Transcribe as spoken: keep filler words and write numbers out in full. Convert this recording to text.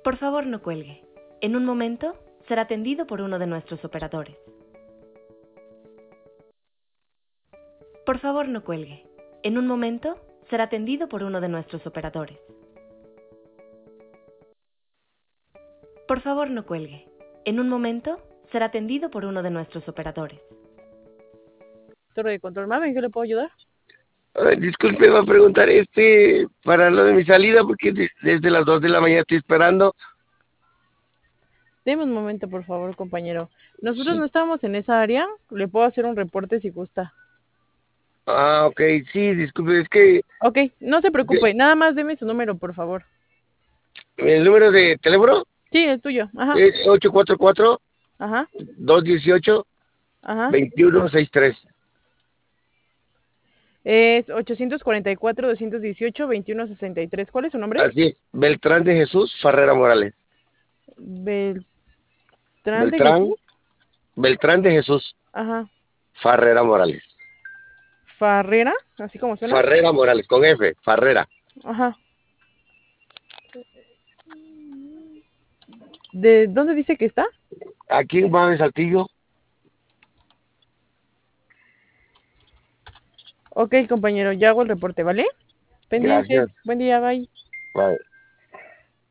Por favor, no cuelgue. En un momento será atendido por uno de nuestros operadores. Por favor, no cuelgue. En un momento será atendido por uno de nuestros operadores. Por favor, no cuelgue. En un momento será atendido por uno de nuestros operadores. Torre de control, mami, ¿en qué le puedo ayudar? Ay, disculpe, va a preguntar este para lo de mi salida porque de- desde las dos de la mañana estoy esperando. Deme un momento, por favor, compañero. Nosotros no Sí. estamos en esa área. Le puedo hacer un reporte si gusta. Ah, ok, sí, disculpe, es que, Ok, no se es que preocupe. Nada más deme su número, por favor. el número de teléfono Sí, el tuyo. Ajá, es ocho cuatro cuatro, ajá, dos uno ocho, ajá. dos uno seis tres. Es ochocientos cuarenta y cuatro, doscientos dieciocho, veintiuno sesenta y tres. ¿Cuál es su nombre? Así es, Beltrán de Jesús Farrera Morales. Beltrán de Beltrán, Jesús. Beltrán de Jesús Ajá. Farrera Morales. Farrera, así como suena. Farrera Morales, con F, Farrera. Ajá. ¿De dónde dice que está? Aquí en Juan Saltillo. Ok, compañero, ya hago el reporte, ¿vale? Pendiente. Gracias. Buen día, bye. Bye.